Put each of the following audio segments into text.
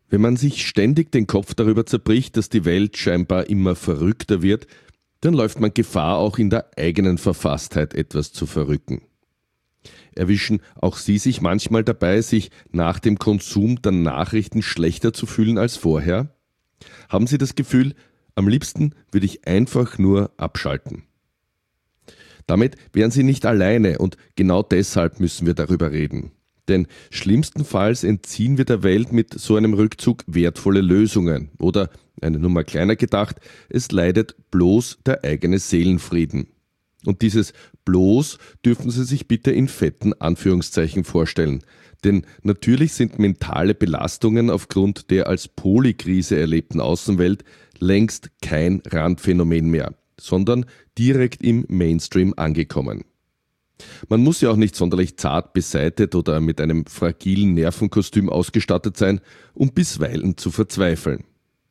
Wenn man sich ständig den Kopf darüber zerbricht, dass die Welt scheinbar immer verrückter wird, dann läuft man Gefahr, auch in der eigenen Verfasstheit etwas zu verrücken. Erwischen auch Sie sich manchmal dabei, sich nach dem Konsum der Nachrichten schlechter zu fühlen als vorher? Haben Sie das Gefühl, am liebsten würde ich einfach nur abschalten? Damit wären Sie nicht alleine und genau deshalb müssen wir darüber reden. Denn schlimmstenfalls entziehen wir der Welt mit so einem Rückzug wertvolle Lösungen. Oder, eine Nummer kleiner gedacht, es leidet bloß der eigene Seelenfrieden. Und dieses bloß dürfen Sie sich bitte in fetten Anführungszeichen vorstellen. Denn natürlich sind mentale Belastungen aufgrund der als Polykrise erlebten Außenwelt längst kein Randphänomen mehr, sondern direkt im Mainstream angekommen. Man muss ja auch nicht sonderlich zart beseitet oder mit einem fragilen Nervenkostüm ausgestattet sein, um bisweilen zu verzweifeln.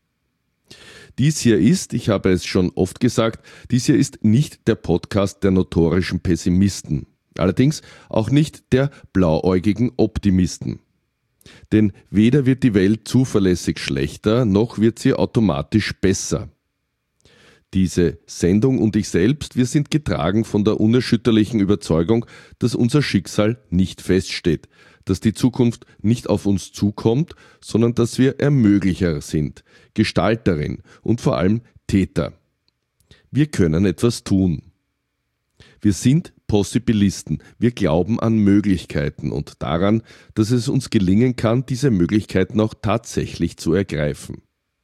Dies hier ist, ich habe es schon oft gesagt, dies hier ist nicht der Podcast der notorischen Pessimisten. Allerdings auch nicht der blauäugigen Optimisten. Denn weder wird die Welt zuverlässig schlechter, noch wird sie automatisch besser. Diese Sendung und ich selbst, wir sind getragen von der unerschütterlichen Überzeugung, dass unser Schicksal nicht feststeht, dass die Zukunft nicht auf uns zukommt, sondern dass wir Ermöglicher sind, Gestalterin und vor allem Täter. Wir können etwas tun. Wir sind Possibilisten, wir glauben an Möglichkeiten und daran, dass es uns gelingen kann, diese Möglichkeiten auch tatsächlich zu ergreifen.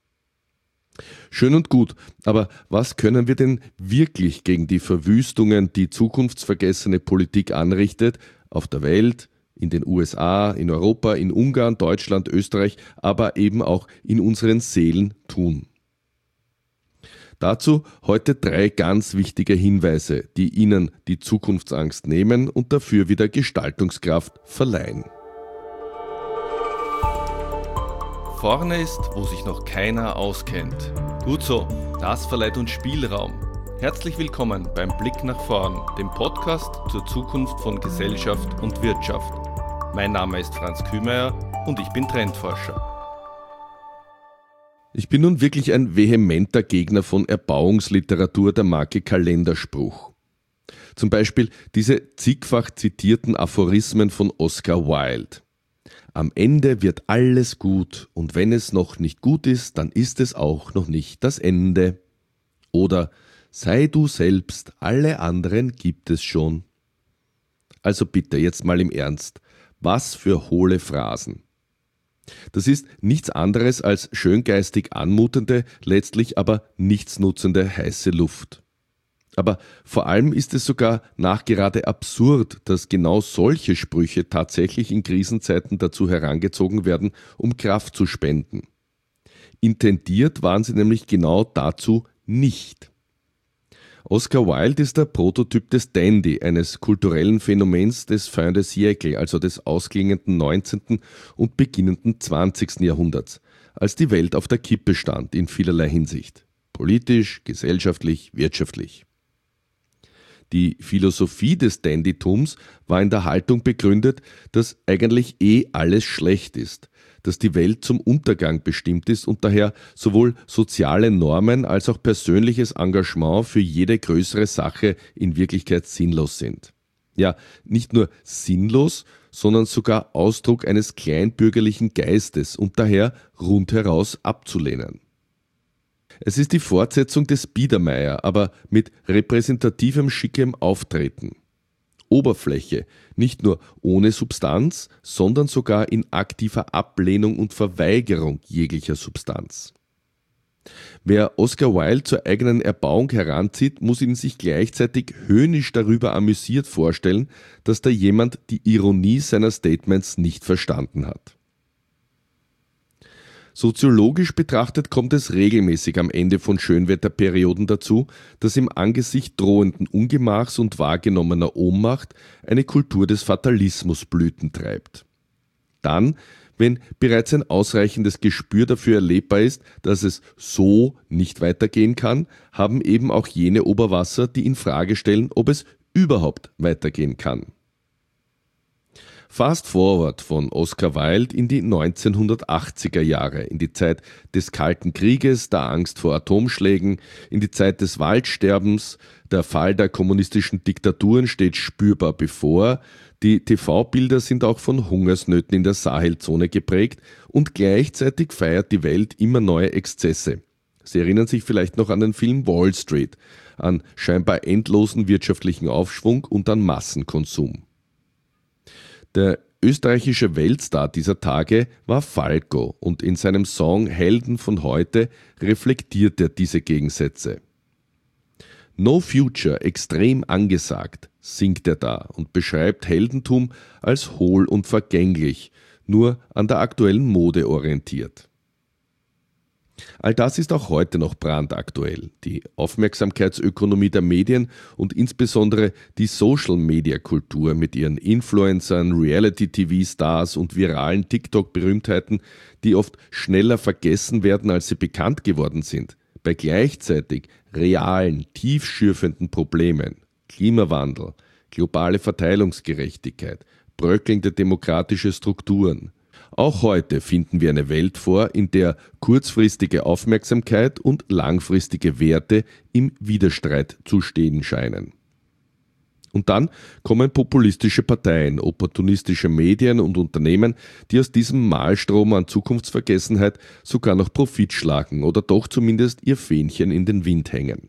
Schön und gut, aber was können wir denn wirklich gegen die Verwüstungen, die zukunftsvergessene Politik anrichtet, auf der Welt, in den USA, in Europa, in Ungarn, Deutschland, Österreich, aber eben auch in unseren Seelen tun? Dazu heute 3 ganz wichtige Hinweise, die Ihnen die Zukunftsangst nehmen und dafür wieder Gestaltungskraft verleihen. Vorne ist, wo sich noch keiner auskennt. Gut so, das verleiht uns Spielraum. Herzlich willkommen beim Blick nach vorn, dem Podcast zur Zukunft von Gesellschaft und Wirtschaft. Mein Name ist Franz Kühmeier und ich bin Trendforscher. Ich bin nun wirklich ein vehementer Gegner von Erbauungsliteratur der Marke Kalenderspruch. Zum Beispiel diese zigfach zitierten Aphorismen von Oscar Wilde. Am Ende wird alles gut und wenn es noch nicht gut ist, dann ist es auch noch nicht das Ende. Oder sei du selbst, alle anderen gibt es schon. Also bitte, jetzt mal im Ernst, was für hohle Phrasen. Das ist nichts anderes als schöngeistig anmutende, letztlich aber nichtsnutzende heiße Luft. Aber vor allem ist es sogar nachgerade absurd, dass genau solche Sprüche tatsächlich in Krisenzeiten dazu herangezogen werden, um Kraft zu spenden. Intendiert waren sie nämlich genau dazu nicht. Oscar Wilde ist der Prototyp des Dandy, eines kulturellen Phänomens des Fin de siècle, also des ausklingenden 19. und beginnenden 20. Jahrhunderts, als die Welt auf der Kippe stand in vielerlei Hinsicht. Politisch, gesellschaftlich, wirtschaftlich. Die Philosophie des Dandytums war in der Haltung begründet, dass eigentlich alles schlecht ist, dass die Welt zum Untergang bestimmt ist und daher sowohl soziale Normen als auch persönliches Engagement für jede größere Sache in Wirklichkeit sinnlos sind. Ja, nicht nur sinnlos, sondern sogar Ausdruck eines kleinbürgerlichen Geistes und daher rundheraus abzulehnen. Es ist die Fortsetzung des Biedermeier, aber mit repräsentativem schickem Auftreten. Oberfläche, nicht nur ohne Substanz, sondern sogar in aktiver Ablehnung und Verweigerung jeglicher Substanz. Wer Oscar Wilde zur eigenen Erbauung heranzieht, muss ihn sich gleichzeitig höhnisch darüber amüsiert vorstellen, dass da jemand die Ironie seiner Statements nicht verstanden hat. Soziologisch betrachtet kommt es regelmäßig am Ende von Schönwetterperioden dazu, dass im Angesicht drohenden Ungemachs und wahrgenommener Ohnmacht eine Kultur des Fatalismus Blüten treibt. Dann, wenn bereits ein ausreichendes Gespür dafür erlebbar ist, dass es so nicht weitergehen kann, haben eben auch jene Oberwasser, die in Frage stellen, ob es überhaupt weitergehen kann. Fast forward von Oscar Wilde in die 1980er Jahre, in die Zeit des Kalten Krieges, der Angst vor Atomschlägen, in die Zeit des Waldsterbens. Der Fall der kommunistischen Diktaturen steht spürbar bevor. Die TV-Bilder sind auch von Hungersnöten in der Sahelzone geprägt und gleichzeitig feiert die Welt immer neue Exzesse. Sie erinnern sich vielleicht noch an den Film Wall Street, an scheinbar endlosen wirtschaftlichen Aufschwung und an Massenkonsum. Der österreichische Weltstar dieser Tage war Falco und in seinem Song Helden von heute reflektiert er diese Gegensätze. No Future, extrem angesagt, singt er da und beschreibt Heldentum als hohl und vergänglich, nur an der aktuellen Mode orientiert. All das ist auch heute noch brandaktuell. Die Aufmerksamkeitsökonomie der Medien und insbesondere die Social-Media-Kultur mit ihren Influencern, Reality-TV-Stars und viralen TikTok-Berühmtheiten, die oft schneller vergessen werden, als sie bekannt geworden sind, bei gleichzeitig realen, tiefschürfenden Problemen, Klimawandel, globale Verteilungsgerechtigkeit, bröckelnde demokratische Strukturen. Auch heute finden wir eine Welt vor, in der kurzfristige Aufmerksamkeit und langfristige Werte im Widerstreit zu stehen scheinen. Und dann kommen populistische Parteien, opportunistische Medien und Unternehmen, die aus diesem Mahlstrom an Zukunftsvergessenheit sogar noch Profit schlagen oder doch zumindest ihr Fähnchen in den Wind hängen.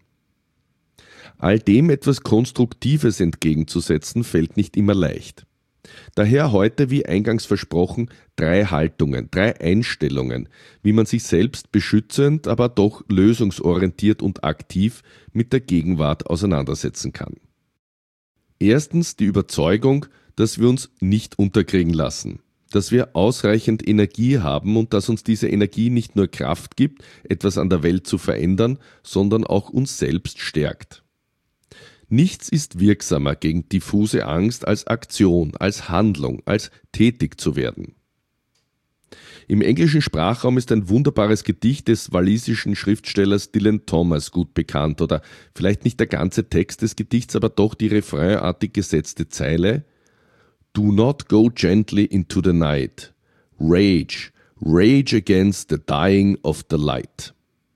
All dem etwas Konstruktives entgegenzusetzen, fällt nicht immer leicht. Daher heute, wie eingangs versprochen, 3 Haltungen, 3 Einstellungen, wie man sich selbst beschützend, aber doch lösungsorientiert und aktiv mit der Gegenwart auseinandersetzen kann. Erstens die Überzeugung, dass wir uns nicht unterkriegen lassen, dass wir ausreichend Energie haben und dass uns diese Energie nicht nur Kraft gibt, etwas an der Welt zu verändern, sondern auch uns selbst stärkt. Nichts ist wirksamer gegen diffuse Angst als Aktion, als Handlung, als tätig zu werden. Im englischen Sprachraum ist ein wunderbares Gedicht des walisischen Schriftstellers Dylan Thomas gut bekannt oder vielleicht nicht der ganze Text des Gedichts, aber doch die refrainartig gesetzte Zeile: Do not go gently into the night. Rage, rage against the dying of the light.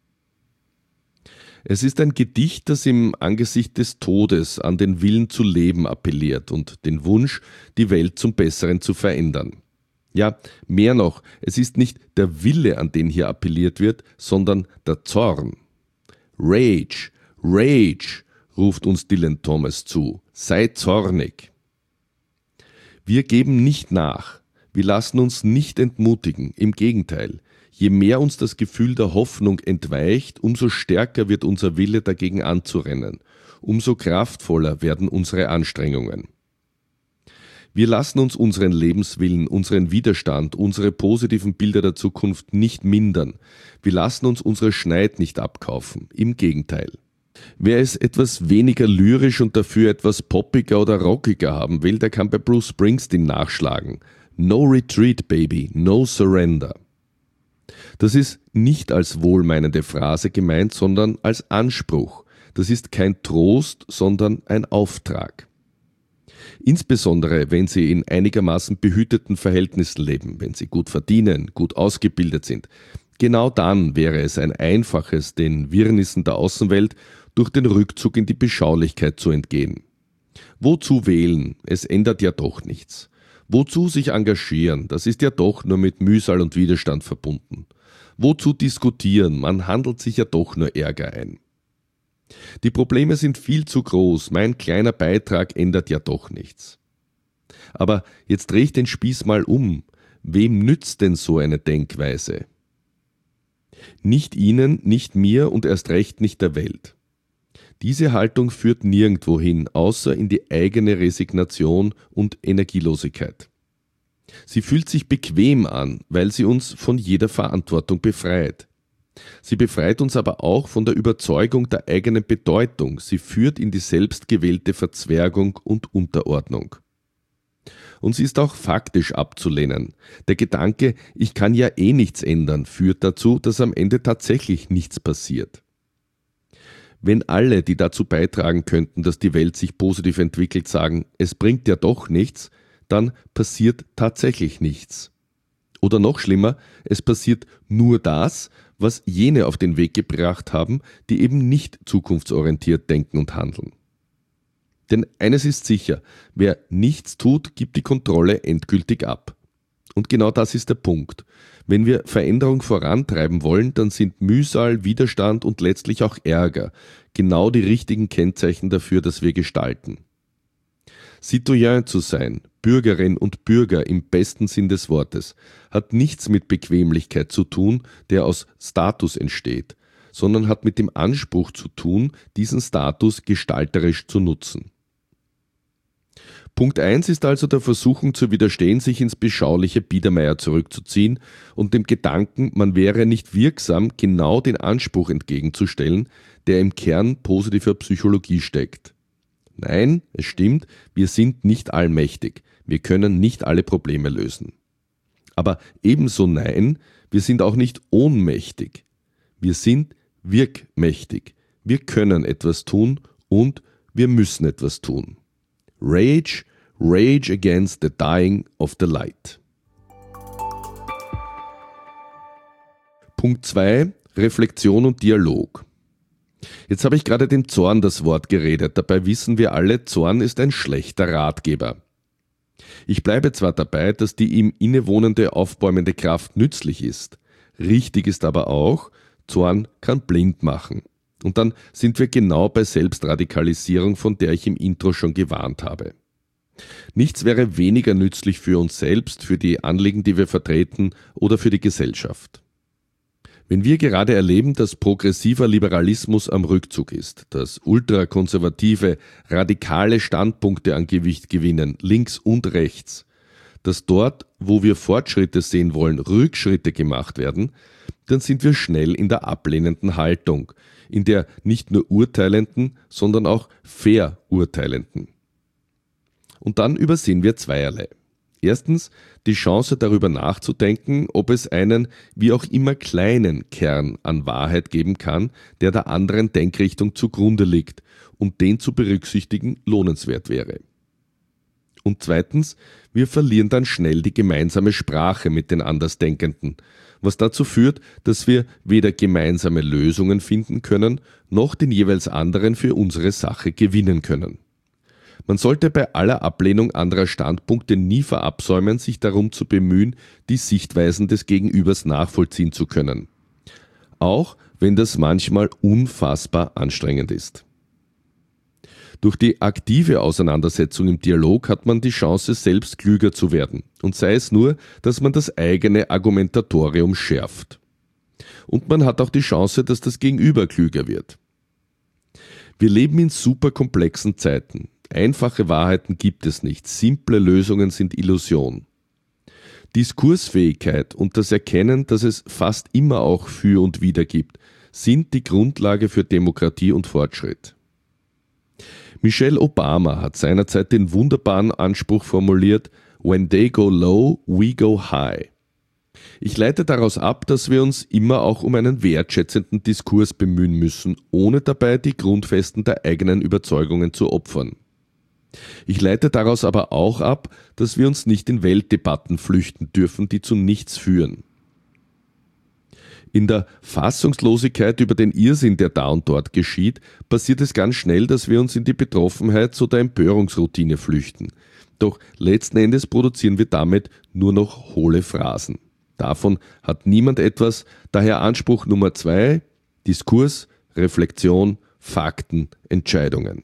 Es ist ein Gedicht, das im Angesicht des Todes an den Willen zu leben appelliert und den Wunsch, die Welt zum Besseren zu verändern. Ja, mehr noch, es ist nicht der Wille, an den hier appelliert wird, sondern der Zorn. Rage, rage, ruft uns Dylan Thomas zu, sei zornig. Wir geben nicht nach, wir lassen uns nicht entmutigen, im Gegenteil. Je mehr uns das Gefühl der Hoffnung entweicht, umso stärker wird unser Wille dagegen anzurennen, umso kraftvoller werden unsere Anstrengungen. Wir lassen uns unseren Lebenswillen, unseren Widerstand, unsere positiven Bilder der Zukunft nicht mindern. Wir lassen uns unsere Schneid nicht abkaufen, im Gegenteil. Wer es etwas weniger lyrisch und dafür etwas poppiger oder rockiger haben will, der kann bei Bruce Springsteen nachschlagen. No retreat, baby, no surrender. Das ist nicht als wohlmeinende Phrase gemeint, sondern als Anspruch. Das ist kein Trost, sondern ein Auftrag. Insbesondere, wenn Sie in einigermaßen behüteten Verhältnissen leben, wenn Sie gut verdienen, gut ausgebildet sind. Genau dann wäre es ein einfaches, den Wirrnissen der Außenwelt durch den Rückzug in die Beschaulichkeit zu entgehen. Wozu wählen? Es ändert ja doch nichts. Wozu sich engagieren? Das ist ja doch nur mit Mühsal und Widerstand verbunden. Wozu diskutieren? Man handelt sich ja doch nur Ärger ein. Die Probleme sind viel zu groß, mein kleiner Beitrag ändert ja doch nichts. Aber jetzt drehe ich den Spieß mal um. Wem nützt denn so eine Denkweise? Nicht Ihnen, nicht mir und erst recht nicht der Welt. Diese Haltung führt nirgendwo hin, außer in die eigene Resignation und Energielosigkeit. Sie fühlt sich bequem an, weil sie uns von jeder Verantwortung befreit. Sie befreit uns aber auch von der Überzeugung der eigenen Bedeutung. Sie führt in die selbstgewählte Verzwergung und Unterordnung. Und sie ist auch faktisch abzulehnen. Der Gedanke, ich kann ja eh nichts ändern, führt dazu, dass am Ende tatsächlich nichts passiert. Wenn alle, die dazu beitragen könnten, dass die Welt sich positiv entwickelt, sagen, es bringt ja doch nichts, dann passiert tatsächlich nichts. Oder noch schlimmer, es passiert nur das, was jene auf den Weg gebracht haben, die eben nicht zukunftsorientiert denken und handeln. Denn eines ist sicher, wer nichts tut, gibt die Kontrolle endgültig ab. Und genau das ist der Punkt. Wenn wir Veränderung vorantreiben wollen, dann sind Mühsal, Widerstand und letztlich auch Ärger genau die richtigen Kennzeichen dafür, dass wir gestalten. Citoyen zu sein, Bürgerin und Bürger im besten Sinn des Wortes, hat nichts mit Bequemlichkeit zu tun, der aus Status entsteht, sondern hat mit dem Anspruch zu tun, diesen Status gestalterisch zu nutzen. Punkt 1 ist also der Versuchung zu widerstehen, sich ins beschauliche Biedermeier zurückzuziehen und dem Gedanken, man wäre nicht wirksam, genau den Anspruch entgegenzustellen, der im Kern positiver Psychologie steckt. Nein, es stimmt, wir sind nicht allmächtig, wir können nicht alle Probleme lösen. Aber ebenso nein, wir sind auch nicht ohnmächtig. Wir sind wirkmächtig, wir können etwas tun und wir müssen etwas tun. Rage against the dying of the light. Punkt 2, Reflexion und Dialog. Jetzt habe ich gerade dem Zorn das Wort geredet, dabei wissen wir alle, Zorn ist ein schlechter Ratgeber. Ich bleibe zwar dabei, dass die ihm innewohnende aufbäumende Kraft nützlich ist, richtig ist aber auch, Zorn kann blind machen. Und dann sind wir genau bei Selbstradikalisierung, von der ich im Intro schon gewarnt habe. Nichts wäre weniger nützlich für uns selbst, für die Anliegen, die wir vertreten oder für die Gesellschaft. Wenn wir gerade erleben, dass progressiver Liberalismus am Rückzug ist, dass ultrakonservative, radikale Standpunkte an Gewicht gewinnen, links und rechts, dass dort, wo wir Fortschritte sehen wollen, Rückschritte gemacht werden, dann sind wir schnell in der ablehnenden Haltung, in der nicht nur urteilenden, sondern auch verurteilenden. Und dann übersehen wir zweierlei. Erstens die Chance darüber nachzudenken, ob es einen wie auch immer kleinen Kern an Wahrheit geben kann, der der anderen Denkrichtung zugrunde liegt und den zu berücksichtigen lohnenswert wäre. Und zweitens, wir verlieren dann schnell die gemeinsame Sprache mit den Andersdenkenden, was dazu führt, dass wir weder gemeinsame Lösungen finden können, noch den jeweils anderen für unsere Sache gewinnen können. Man sollte bei aller Ablehnung anderer Standpunkte nie verabsäumen, sich darum zu bemühen, die Sichtweisen des Gegenübers nachvollziehen zu können. Auch wenn das manchmal unfassbar anstrengend ist. Durch die aktive Auseinandersetzung im Dialog hat man die Chance, selbst klüger zu werden. Und sei es nur, dass man das eigene Argumentatorium schärft. Und man hat auch die Chance, dass das Gegenüber klüger wird. Wir leben in superkomplexen Zeiten. Einfache Wahrheiten gibt es nicht. Simple Lösungen sind Illusion. Diskursfähigkeit und das Erkennen, dass es fast immer auch für und wider gibt, sind die Grundlage für Demokratie und Fortschritt. Michelle Obama hat seinerzeit den wunderbaren Anspruch formuliert: When they go low, we go high. Ich leite daraus ab, dass wir uns immer auch um einen wertschätzenden Diskurs bemühen müssen, ohne dabei die Grundfesten der eigenen Überzeugungen zu opfern. Ich leite daraus aber auch ab, dass wir uns nicht in Weltdebatten flüchten dürfen, die zu nichts führen. In der Fassungslosigkeit über den Irrsinn, der da und dort geschieht, passiert es ganz schnell, dass wir uns in die Betroffenheits- oder Empörungsroutine flüchten. Doch letzten Endes produzieren wir damit nur noch hohle Phrasen. Davon hat niemand etwas, daher Anspruch Nummer 2, Diskurs, Reflexion, Fakten, Entscheidungen.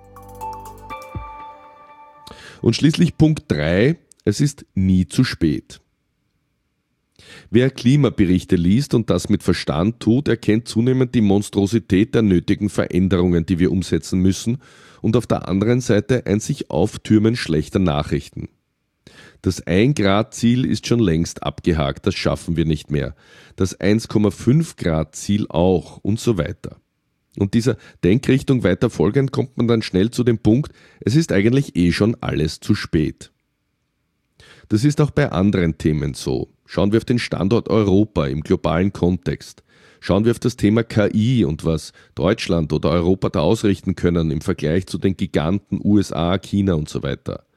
Und schließlich Punkt 3, es ist nie zu spät. Wer Klimaberichte liest und das mit Verstand tut, erkennt zunehmend die Monstrosität der nötigen Veränderungen, die wir umsetzen müssen, und auf der anderen Seite ein sich auftürmen schlechter Nachrichten. Das 1-Grad-Ziel ist schon längst abgehakt, das schaffen wir nicht mehr. Das 1,5-Grad-Ziel auch und so weiter. Und dieser Denkrichtung weiter folgend kommt man dann schnell zu dem Punkt, es ist eigentlich schon alles zu spät. Das ist auch bei anderen Themen so. Schauen wir auf den Standort Europa im globalen Kontext. Schauen wir auf das Thema KI und was Deutschland oder Europa da ausrichten können im Vergleich zu den Giganten USA, China und so weiter.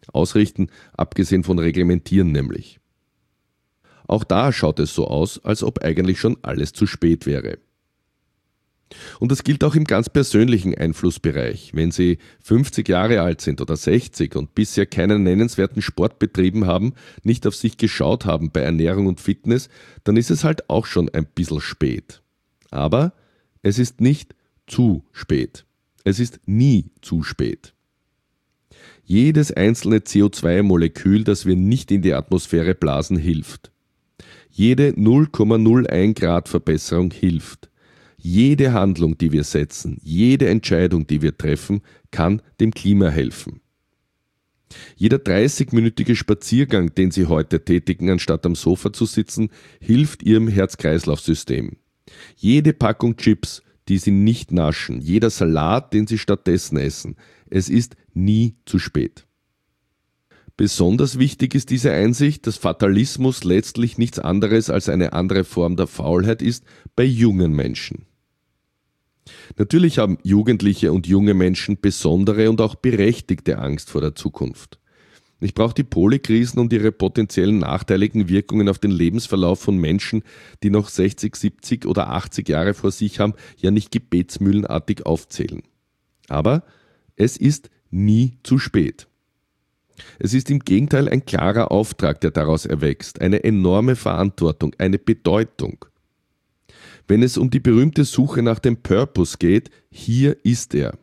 Ausrichten, abgesehen von Reglementieren nämlich. Auch da schaut es so aus, als ob eigentlich schon alles zu spät wäre. Und das gilt auch im ganz persönlichen Einflussbereich. Wenn Sie 50 Jahre alt sind oder 60 und bisher keinen nennenswerten Sport betrieben haben, nicht auf sich geschaut haben bei Ernährung und Fitness, dann ist es halt auch schon ein bisschen spät. Aber es ist nicht zu spät. Es ist nie zu spät. Jedes einzelne CO2-Molekül, das wir nicht in die Atmosphäre blasen, hilft. Jede 0,01 Grad Verbesserung hilft. Jede Handlung, die wir setzen, jede Entscheidung, die wir treffen, kann dem Klima helfen. Jeder 30-minütige Spaziergang, den Sie heute tätigen, anstatt am Sofa zu sitzen, hilft Ihrem Herz-Kreislauf-System. Jede Packung Chips, die Sie nicht naschen, jeder Salat, den Sie stattdessen essen, es ist nie zu spät. Besonders wichtig ist diese Einsicht, dass Fatalismus letztlich nichts anderes als eine andere Form der Faulheit ist bei jungen Menschen. Natürlich haben Jugendliche und junge Menschen besondere und auch berechtigte Angst vor der Zukunft. Ich brauche die Polykrisen und ihre potenziellen nachteiligen Wirkungen auf den Lebensverlauf von Menschen, die noch 60, 70 oder 80 Jahre vor sich haben, ja nicht gebetsmühlenartig aufzählen. Aber es ist nie zu spät. Es ist im Gegenteil ein klarer Auftrag, der daraus erwächst, eine enorme Verantwortung, eine Bedeutung. Wenn es um die berühmte Suche nach dem Purpose geht, hier ist er.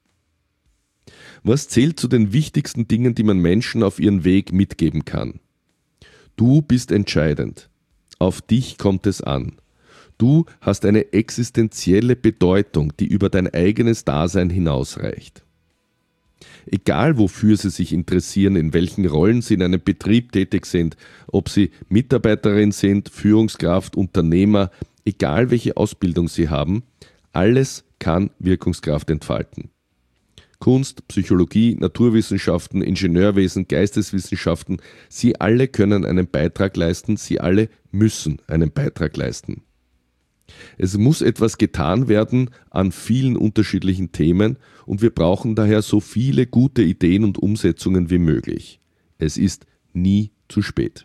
Was zählt zu den wichtigsten Dingen, die man Menschen auf ihren Weg mitgeben kann? Du bist entscheidend. Auf dich kommt es an. Du hast eine existenzielle Bedeutung, die über dein eigenes Dasein hinausreicht. Egal wofür Sie sich interessieren, in welchen Rollen Sie in einem Betrieb tätig sind, ob Sie Mitarbeiterin sind, Führungskraft, Unternehmer, egal welche Ausbildung Sie haben, alles kann Wirkungskraft entfalten. Kunst, Psychologie, Naturwissenschaften, Ingenieurwesen, Geisteswissenschaften, Sie alle können einen Beitrag leisten, Sie alle müssen einen Beitrag leisten. Es muss etwas getan werden an vielen unterschiedlichen Themen und wir brauchen daher so viele gute Ideen und Umsetzungen wie möglich. Es ist nie zu spät.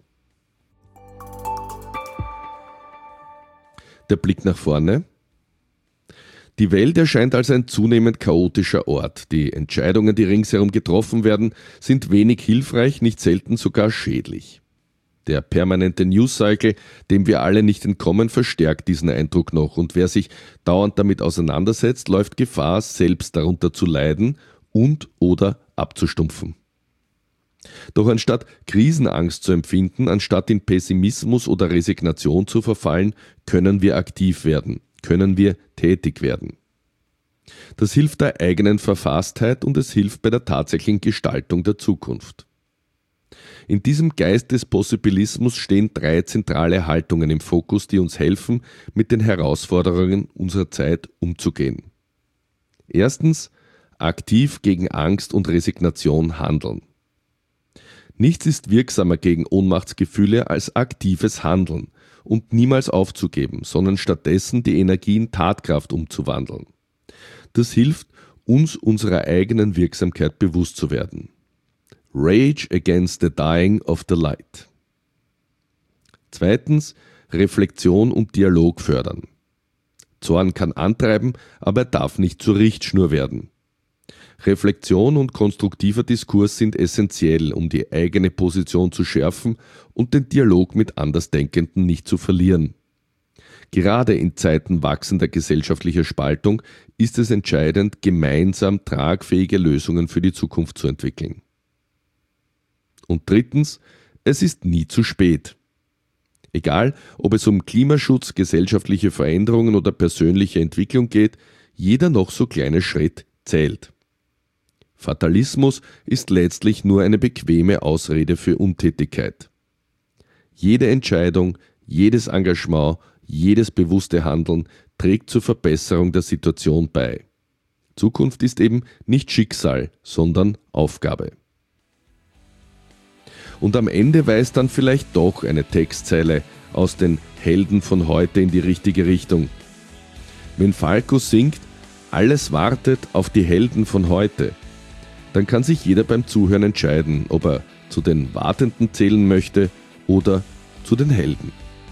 Der Blick nach vorne. Die Welt erscheint als ein zunehmend chaotischer Ort. Die Entscheidungen, die ringsherum getroffen werden, sind wenig hilfreich, nicht selten sogar schädlich. Der permanente News-Cycle, dem wir alle nicht entkommen, verstärkt diesen Eindruck noch und wer sich dauernd damit auseinandersetzt, läuft Gefahr, selbst darunter zu leiden und oder abzustumpfen. Doch anstatt Krisenangst zu empfinden, anstatt in Pessimismus oder Resignation zu verfallen, können wir aktiv werden, können wir tätig werden. Das hilft der eigenen Verfasstheit und es hilft bei der tatsächlichen Gestaltung der Zukunft. In diesem Geist des Possibilismus stehen 3 zentrale Haltungen im Fokus, die uns helfen, mit den Herausforderungen unserer Zeit umzugehen. Erstens, aktiv gegen Angst und Resignation handeln. Nichts ist wirksamer gegen Ohnmachtsgefühle als aktives Handeln und niemals aufzugeben, sondern stattdessen die Energie in Tatkraft umzuwandeln. Das hilft, uns unserer eigenen Wirksamkeit bewusst zu werden. Rage against the dying of the light. Zweitens, Reflexion und Dialog fördern. Zorn kann antreiben, aber er darf nicht zur Richtschnur werden. Reflexion und konstruktiver Diskurs sind essentiell, um die eigene Position zu schärfen und den Dialog mit Andersdenkenden nicht zu verlieren. Gerade in Zeiten wachsender gesellschaftlicher Spaltung ist es entscheidend, gemeinsam tragfähige Lösungen für die Zukunft zu entwickeln. Und drittens, es ist nie zu spät. Egal, ob es um Klimaschutz, gesellschaftliche Veränderungen oder persönliche Entwicklung geht, jeder noch so kleine Schritt zählt. Fatalismus ist letztlich nur eine bequeme Ausrede für Untätigkeit. Jede Entscheidung, jedes Engagement, jedes bewusste Handeln trägt zur Verbesserung der Situation bei. Zukunft ist eben nicht Schicksal, sondern Aufgabe. Und am Ende weist dann vielleicht doch eine Textzeile aus den Helden von heute in die richtige Richtung. Wenn Falco singt, alles wartet auf die Helden von heute, dann kann sich jeder beim Zuhören entscheiden, ob er zu den Wartenden zählen möchte oder zu den Helden.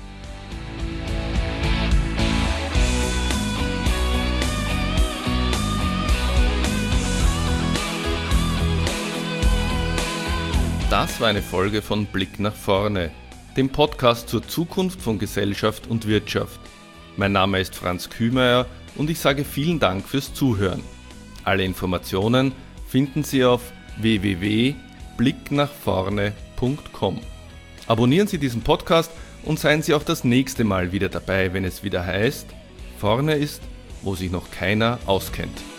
Das war eine Folge von Blick nach vorne, dem Podcast zur Zukunft von Gesellschaft und Wirtschaft. Mein Name ist Franz Kühmeier und ich sage vielen Dank fürs Zuhören. Alle Informationen finden Sie auf www.blicknachvorne.com. Abonnieren Sie diesen Podcast und seien Sie auch das nächste Mal wieder dabei, wenn es wieder heißt, vorne ist, wo sich noch keiner auskennt.